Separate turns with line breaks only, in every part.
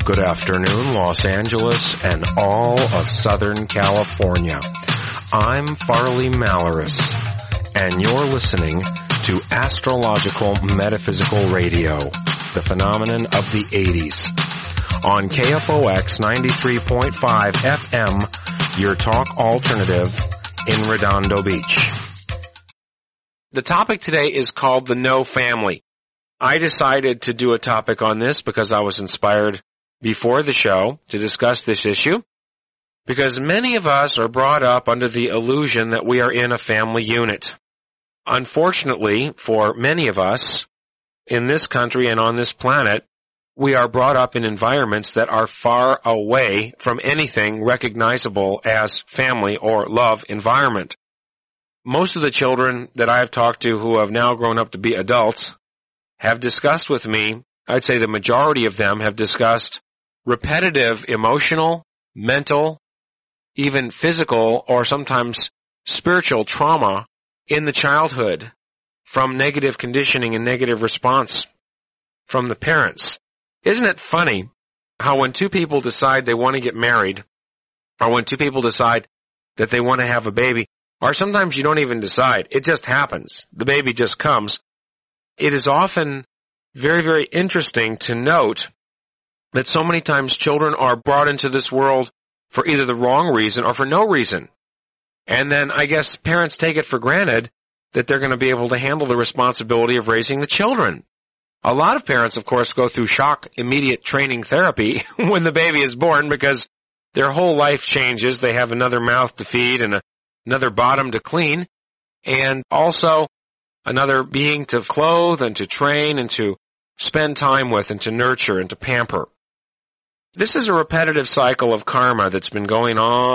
Good afternoon, Los Angeles and all of Southern California. I'm Farley Malaris, and you're listening to Astrological Metaphysical Radio, the phenomenon of the 80s. On KFOX 93.5 FM, your talk alternative in Redondo Beach. The topic today is called the No Family. I decided to do a topic on this because I was inspired before the show to discuss this issue, because many of us are brought up under the illusion that we are in a family unit. Unfortunately, for many of us in this country and on this planet, we are brought up in environments that are far away from anything recognizable as family or love environment. Most of the children that I have talked to who have now grown up to be adults have discussed with me, I'd say the majority of them have discussed repetitive emotional, mental, even physical, or sometimes spiritual trauma in the childhood from negative conditioning and negative response from the parents. Isn't it funny how when two people decide they want to get married, or when two people decide that they want to have a baby, or sometimes you don't even decide, it just happens, the baby just comes, it is often very, very interesting to note that so many times children are brought into this world for either the wrong reason or for no reason. And then I guess parents take it for granted that they're going to be able to handle the responsibility of raising the children. A lot of parents, of course, go through shock immediate training therapy when the baby is born because their whole life changes. They have another mouth to feed and another bottom to clean, and also another being to clothe and to train and to spend time with and to nurture and to pamper. This is a repetitive cycle of karma that's been going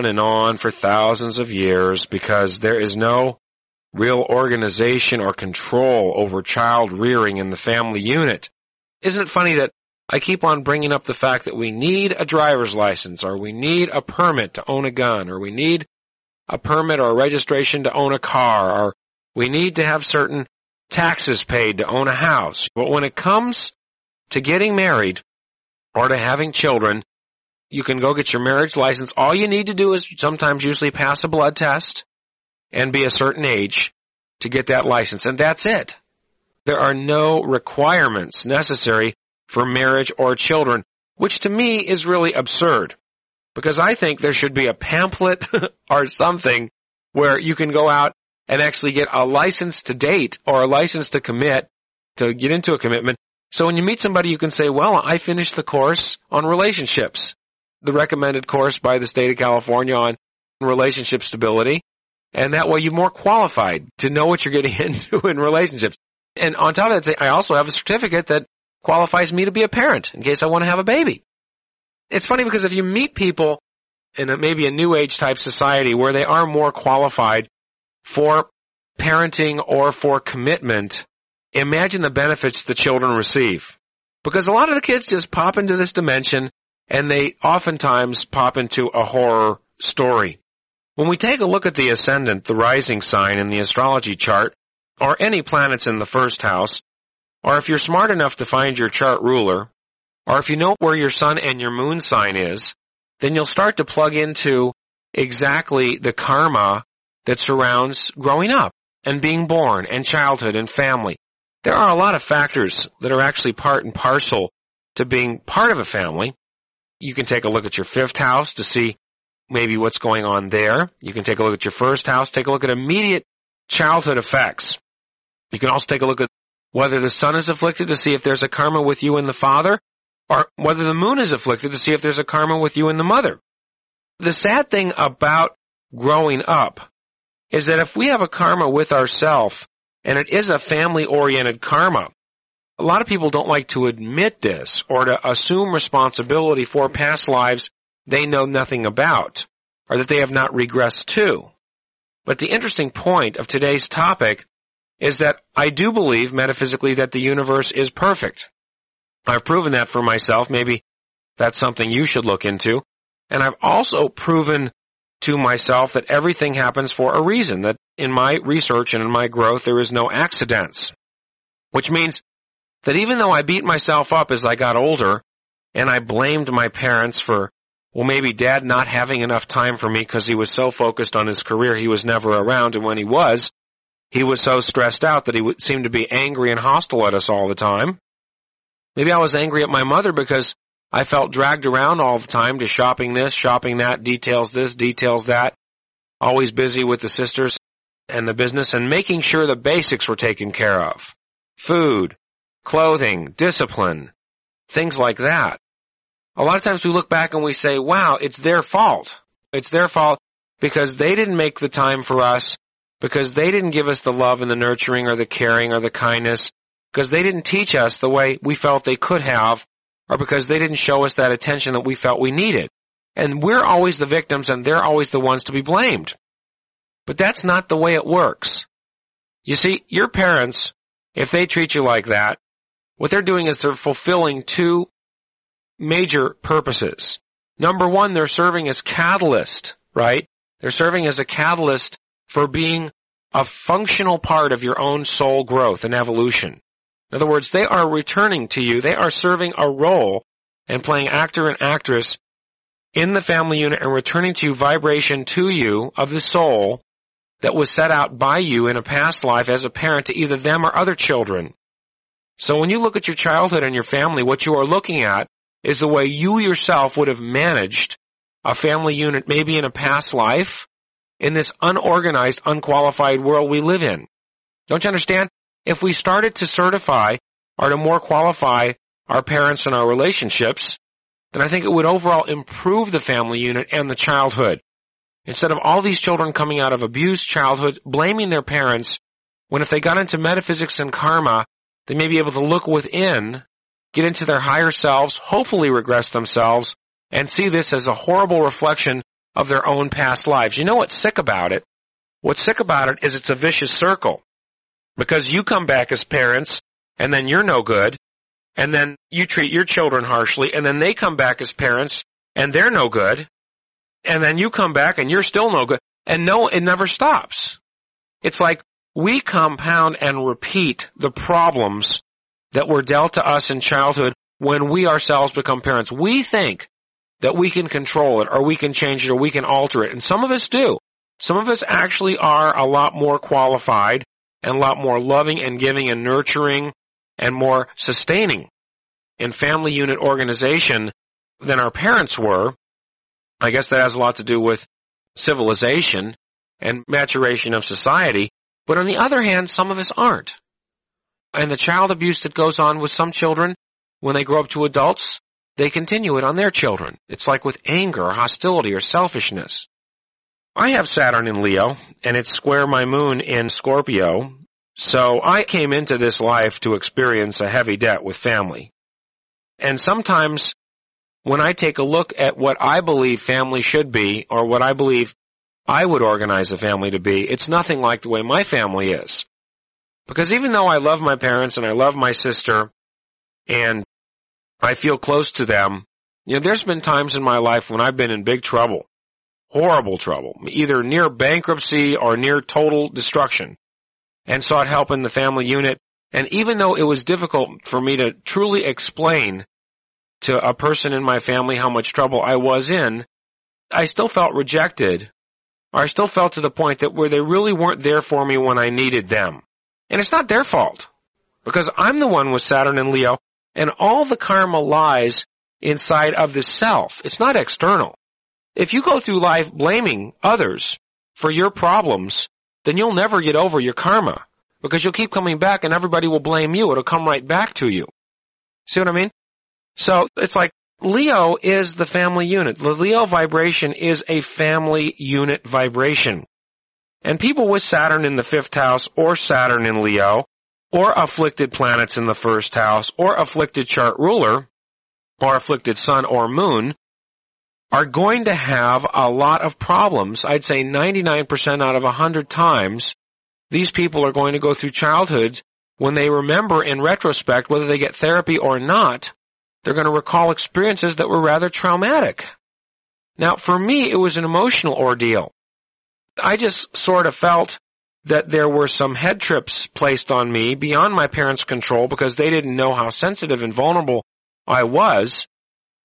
on for thousands of years because there is no real organization or control over child rearing in the family unit. Isn't it funny that I keep on bringing up the fact that we need a driver's license, or we need a permit to own a gun, or we need a permit or a registration to own a car, or we need to have certain taxes paid to own a house. But when it comes to getting married or to having children, you can go get your marriage license. All you need to do is sometimes usually pass a blood test and be a certain age to get that license, and that's it. There are no requirements necessary for marriage or children, which to me is really absurd, because I think there should be a pamphlet or something where you can go out and actually get a license to date or a license to commit, to get into a commitment. So when you meet somebody, you can say, well, I finished the course on relationships, the recommended course by the state of California on relationship stability, and that way you're more qualified to know what you're getting into in relationships. And on top of that, say, I also have a certificate that qualifies me to be a parent in case I want to have a baby. It's funny because if you meet people in maybe a new age type society where they are more qualified for parenting or for commitment, imagine the benefits the children receive. Because a lot of the kids just pop into this dimension, and they oftentimes pop into a horror story. When we take a look at the ascendant, the rising sign in the astrology chart, or any planets in the first house, or if you're smart enough to find your chart ruler, or if you know where your sun and your moon sign is, then you'll start to plug into exactly the karma that surrounds growing up and being born and childhood and family. There are a lot of factors that are actually part and parcel to being part of a family. You can take a look at your fifth house to see maybe what's going on there. You can take a look at your first house, take a look at immediate childhood effects. You can also take a look at whether the sun is afflicted to see if there's a karma with you and the father, or whether the moon is afflicted to see if there's a karma with you and the mother. The sad thing about growing up is that if we have a karma with ourselves, and it is a family-oriented karma, a lot of people don't like to admit this or to assume responsibility for past lives they know nothing about or that they have not regressed to. But the interesting point of today's topic is that I do believe metaphysically that the universe is perfect. I've proven that for myself. Maybe that's something you should look into. And I've also proven to myself that everything happens for a reason, that in my research and in my growth there is no accidents. Which means that even though I beat myself up as I got older and I blamed my parents for, well, maybe Dad not having enough time for me because he was so focused on his career he was never around, and when he was so stressed out that he would seem to be angry and hostile at us all the time. Maybe I was angry at my mother because I felt dragged around all the time to shopping this, shopping that, details this, details that, always busy with the sisters and the business and making sure the basics were taken care of. Food, clothing, discipline, things like that. A lot of times we look back and we say, wow, it's their fault. It's their fault because they didn't make the time for us, because they didn't give us the love and the nurturing or the caring or the kindness, because they didn't teach us the way we felt they could have, or because they didn't show us that attention that we felt we needed. And we're always the victims and they're always the ones to be blamed. But that's not the way it works. You see, your parents, if they treat you like that, what they're doing is they're fulfilling two major purposes. Number one, they're serving as catalyst, right? They're serving as a catalyst for being a functional part of your own soul growth and evolution. In other words, they are returning to you. They are serving a role and playing actor and actress in the family unit and returning to you vibration to you of the soul that was set out by you in a past life as a parent to either them or other children. So when you look at your childhood and your family, what you are looking at is the way you yourself would have managed a family unit maybe in a past life in this unorganized, unqualified world we live in. Don't you understand? If we started to certify or to more qualify our parents and our relationships, then I think it would overall improve the family unit and the childhood. Instead of all these children coming out of abused childhood, blaming their parents, when if they got into metaphysics and karma, they may be able to look within, get into their higher selves, hopefully regress themselves, and see this as a horrible reflection of their own past lives. You know what's sick about it? What's sick about it is it's a vicious circle. Because you come back as parents, and then you're no good, and then you treat your children harshly, and then they come back as parents, and they're no good, and then you come back and you're still no good, and no, it never stops. It's like we compound and repeat the problems that were dealt to us in childhood when we ourselves become parents. We think that we can control it, or we can change it, or we can alter it, and some of us do. Some of us actually are a lot more qualified and a lot more loving and giving and nurturing and more sustaining in family unit organization than our parents were. I guess that has a lot to do with civilization and maturation of society. But on the other hand, some of us aren't. And the child abuse that goes on with some children, when they grow up to adults, they continue it on their children. It's like with anger or hostility or selfishness. I have Saturn in Leo, and it's square my moon in Scorpio, so I came into this life to experience a heavy debt with family. And sometimes when I take a look at what I believe family should be, or what I believe I would organize a family to be, it's nothing like the way my family is. Because even though I love my parents and I love my sister, and I feel close to them, there's been times in my life when I've been in big trouble. Horrible trouble, either near bankruptcy or near total destruction, and sought help in the family unit. And even though it was difficult for me to truly explain to a person in my family how much trouble I was in, I still felt rejected, or I still felt to the point that where they really weren't there for me when I needed them. And it's not their fault, because I'm the one with Saturn and Leo, and all the karma lies inside of the self. It's not external. If you go through life blaming others for your problems, then you'll never get over your karma, because you'll keep coming back and everybody will blame you. It'll come right back to you. See what I mean? So it's like Leo is the family unit. The Leo vibration is a family unit vibration. And people with Saturn in the 5th house, or Saturn in Leo, or afflicted planets in the 1st house, or afflicted chart ruler, or afflicted sun or moon, are going to have a lot of problems. I'd say 99% out of 100 times, these people are going to go through childhoods when they remember in retrospect, whether they get therapy or not, they're going to recall experiences that were rather traumatic. Now, for me, it was an emotional ordeal. I just sort of felt that there were some head trips placed on me beyond my parents' control because they didn't know how sensitive and vulnerable I was.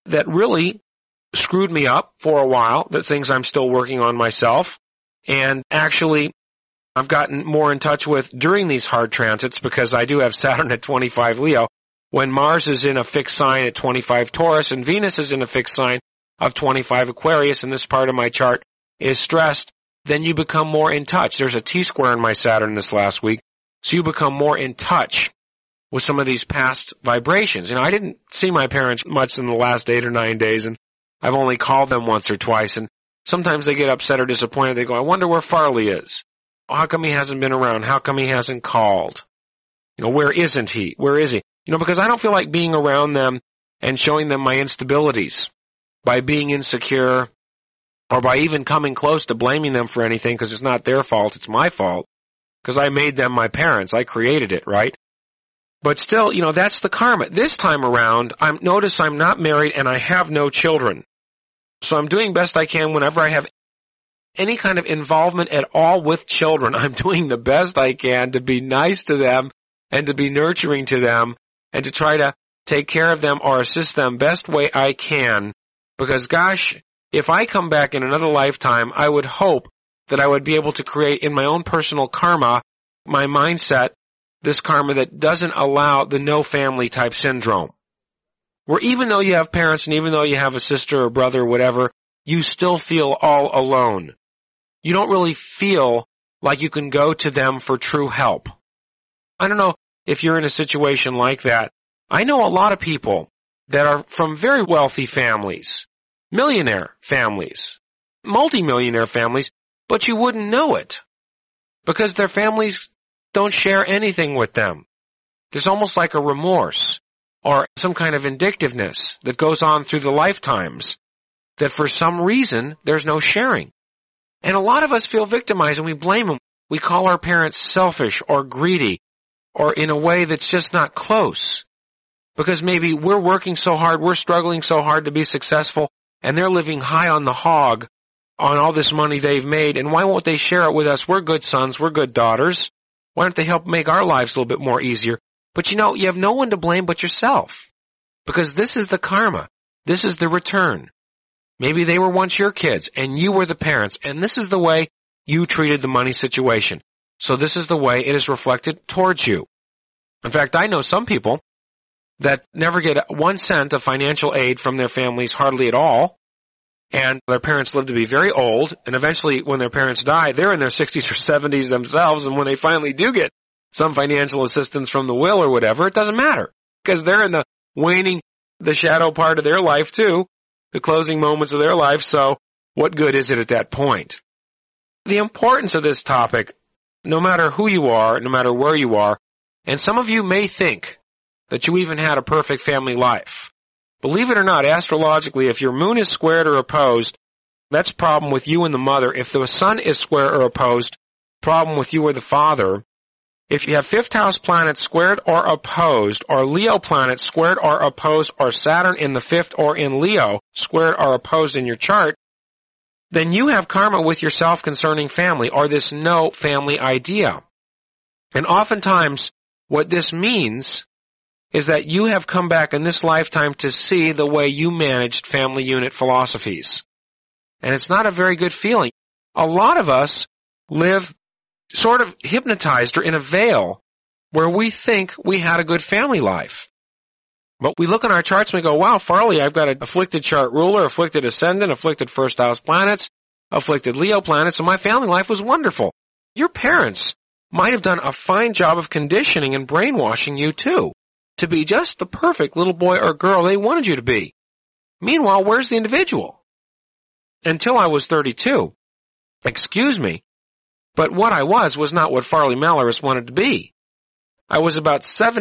that really screwed me up for a while, that things I'm still working on myself. And actually, I've gotten more in touch with during these hard transits because I do have Saturn at 25 Leo. When Mars is in a fixed sign at 25 Taurus and Venus is in a fixed sign of 25 Aquarius, and this part of my chart is stressed, then you become more in touch. There's a T-square in my Saturn this last week, so you become more in touch with some of these past vibrations. I didn't see my parents much in the last 8 or 9 days, and I've only called them once or twice, and sometimes they get upset or disappointed. They go, I wonder where Farley is. How come he hasn't been around? How come he hasn't called? Where isn't he? Where is he? Because I don't feel like being around them and showing them my instabilities by being insecure or by even coming close to blaming them for anything because it's not their fault, it's my fault because I made them my parents. I created it, right? But still, that's the karma. This time around, notice I'm not married and I have no children. So I'm doing best I can whenever I have any kind of involvement at all with children. I'm doing the best I can to be nice to them and to be nurturing to them and to try to take care of them or assist them best way I can. Because gosh, if I come back in another lifetime, I would hope that I would be able to create in my own personal karma, my mindset, this karma that doesn't allow the no family type syndrome. Where even though you have parents and even though you have a sister or brother or whatever, you still feel all alone. You don't really feel like you can go to them for true help. I don't know if you're in a situation like that. I know a lot of people that are from very wealthy families, millionaire families, multimillionaire families, but you wouldn't know it because their families don't share anything with them. There's almost like a remorse or some kind of vindictiveness that goes on through the lifetimes that for some reason there's no sharing. And a lot of us feel victimized and we blame them. We call our parents selfish or greedy or in a way that's just not close. Because maybe we're working so hard, we're struggling so hard to be successful, and they're living high on the hog on all this money they've made, and why won't they share it with us? We're good sons, we're good daughters. Why don't they help make our lives a little bit more easier? But you have no one to blame but yourself. Because this is the karma. This is the return. Maybe they were once your kids, and you were the parents, and this is the way you treated the money situation. So this is the way it is reflected towards you. In fact, I know some people that never get 1 cent of financial aid from their families hardly at all, and their parents live to be very old, and eventually when their parents die, they're in their 60s or 70s themselves, and when they finally do get some financial assistance from the will or whatever, it doesn't matter, because they're in the waning, the shadow part of their life too, the closing moments of their life, so what good is it at that point? The importance of this topic, no matter who you are, no matter where you are, and some of you may think that you even had a perfect family life. Believe it or not, astrologically, if your moon is squared or opposed, that's a problem with you and the mother. If the sun is square or opposed, problem with you or the father. If you have 5th house planets squared or opposed, or Leo planets squared or opposed, or Saturn in the 5th or in Leo squared or opposed in your chart, then you have karma with yourself concerning family, or this no family idea. And oftentimes, what this means is that you have come back in this lifetime to see the way you managed family unit philosophies. And it's not a very good feeling. A lot of us live sort of hypnotized or in a veil where we think we had a good family life. But we look in our charts and we go, wow, Farley, I've got an afflicted chart ruler, afflicted ascendant, afflicted 1st house planets, afflicted Leo planets, and my family life was wonderful. Your parents might have done a fine job of conditioning and brainwashing you too, to be just the perfect little boy or girl they wanted you to be. Meanwhile, where's the individual? Until I was 32. Excuse me, but what I was not what Farley Malorus wanted to be. I was about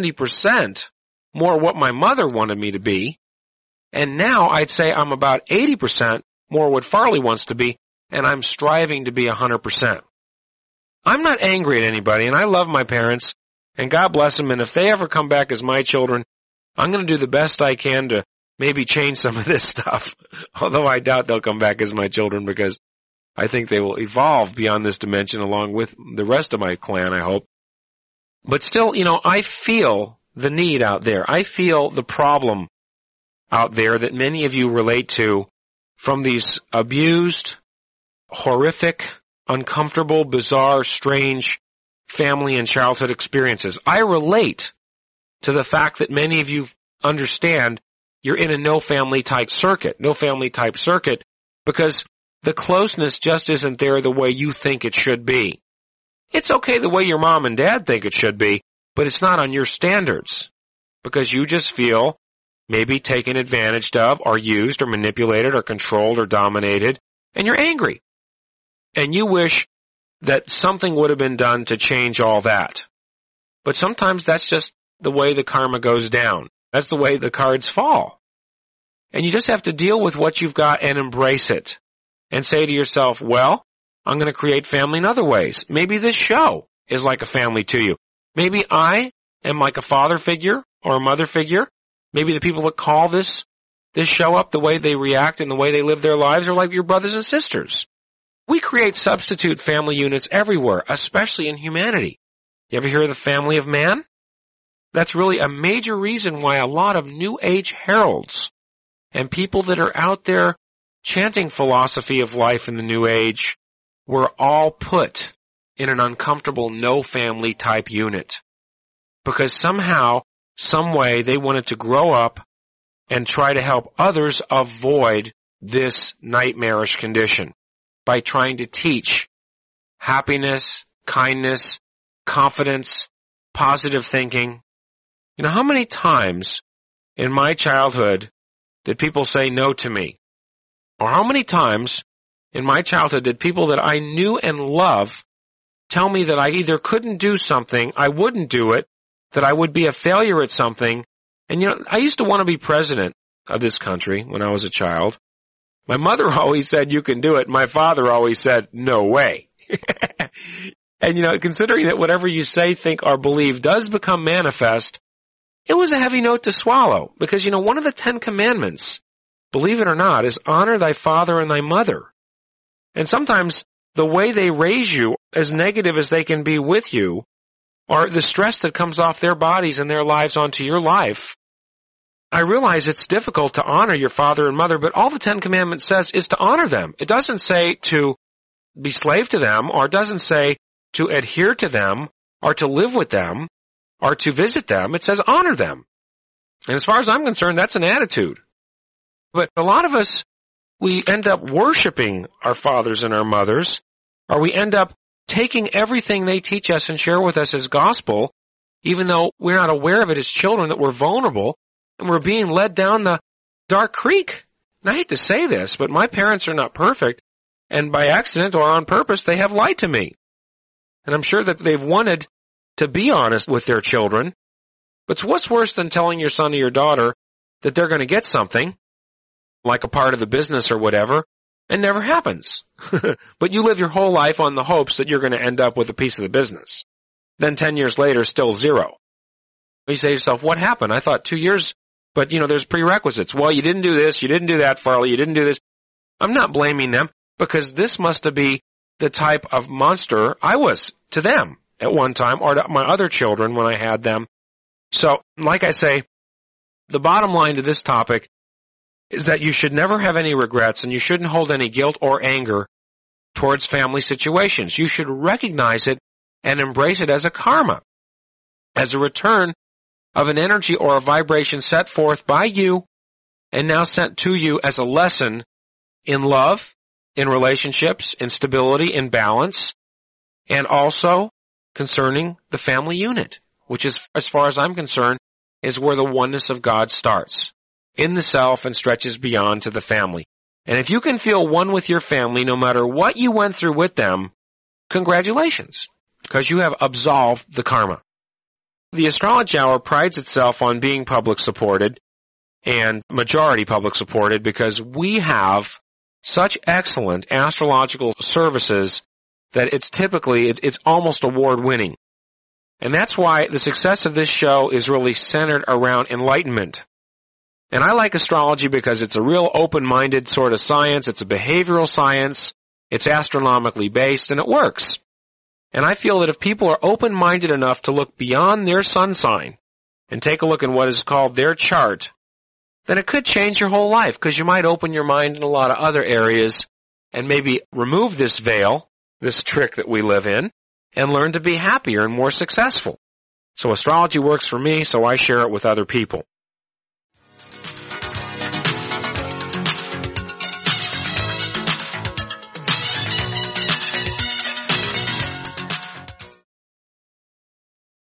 70% more what my mother wanted me to be, and now I'd say I'm about 80% more what Farley wants to be, and I'm striving to be 100%. I'm not angry at anybody, and I love my parents, and God bless them, and if they ever come back as my children, I'm going to do the best I can to maybe change some of this stuff, although I doubt they'll come back as my children because I think they will evolve beyond this dimension along with the rest of my clan, I hope. But still, I feel the need out there. I feel the problem out there that many of you relate to from these abused, horrific, uncomfortable, bizarre, strange family and childhood experiences. I relate to the fact that many of you understand you're in a no family type circuit because the closeness just isn't there the way you think it should be. It's okay the way your mom and dad think it should be, but it's not on your standards because you just feel maybe taken advantage of or used or manipulated or controlled or dominated, and you're angry. And you wish that something would have been done to change all that. But sometimes that's just the way the karma goes down. That's the way the cards fall. And you just have to deal with what you've got and embrace it. And say to yourself, well, I'm going to create family in other ways. Maybe this show is like a family to you. Maybe I am like a father figure or a mother figure. Maybe the people that call this show up, the way they react and the way they live their lives are like your brothers and sisters. We create substitute family units everywhere, especially in humanity. You ever hear of the family of man? That's really a major reason why a lot of New Age heralds and people that are out there chanting philosophy of life in the New Age were all put in an uncomfortable no family type unit. Because somehow, some way, they wanted to grow up and try to help others avoid this nightmarish condition by trying to teach happiness, kindness, confidence, positive thinking. You know, how many times in my childhood did people say no to me? Or how many times in my childhood did people that I knew and loved tell me that I either couldn't do something, I wouldn't do it, that I would be a failure at something? And you know, I used to want to be president of this country when I was a child. My mother always said, you can do it. My father always said, no way. And you know, considering that whatever you say, think, or believe does become manifest, it was a heavy note to swallow. Because you know, one of the 10 commandments, believe it or not, is honor thy father and thy mother. And sometimes the way they raise you, as negative as they can be with you, or the stress that comes off their bodies and their lives onto your life. I realize it's difficult to honor your father and mother, but all the 10 Commandments says is to honor them. It doesn't say to be slave to them, or it doesn't say to adhere to them, or to live with them, or to visit them. It says honor them. And as far as I'm concerned, that's an attitude. But a lot of us, we end up worshiping our fathers and our mothers, or we end up taking everything they teach us and share with us as gospel, even though we're not aware of it as children, that we're vulnerable, and we're being led down the dark creek. And I hate to say this, but my parents are not perfect, and by accident or on purpose, they have lied to me. And I'm sure that they've wanted to be honest with their children, but what's worse than telling your son or your daughter that they're going to get something, like a part of the business or whatever, and never happens. But you live your whole life on the hopes that you're going to end up with a piece of the business. Then 10 years later, still zero. You say to yourself, what happened? I thought 2 years, but you know, there's prerequisites. Well, you didn't do this, you didn't do that, Farley, you didn't do this. I'm not blaming them, because this must have been the type of monster I was to them at one time, or to my other children when I had them. So, like I say, the bottom line to this topic is that you should never have any regrets, and you shouldn't hold any guilt or anger towards family situations. You should recognize it and embrace it as a karma, as a return of an energy or a vibration set forth by you and now sent to you as a lesson in love, in relationships, in stability, in balance, and also concerning the family unit, which is, as far as I'm concerned, is where the oneness of God starts, in the self, and stretches beyond to the family. And if you can feel one with your family, no matter what you went through with them, congratulations, because you have absolved the karma. The Astrology Hour prides itself on being public supported and majority public supported because we have such excellent astrological services that it's almost award winning. And that's why the success of this show is really centered around enlightenment. And I like astrology because it's a real open-minded sort of science. It's a behavioral science. It's astronomically based, and it works. And I feel that if people are open-minded enough to look beyond their sun sign and take a look at what is called their chart, then it could change your whole life, because you might open your mind in a lot of other areas and maybe remove this veil, this trick that we live in, and learn to be happier and more successful. So astrology works for me, so I share it with other people.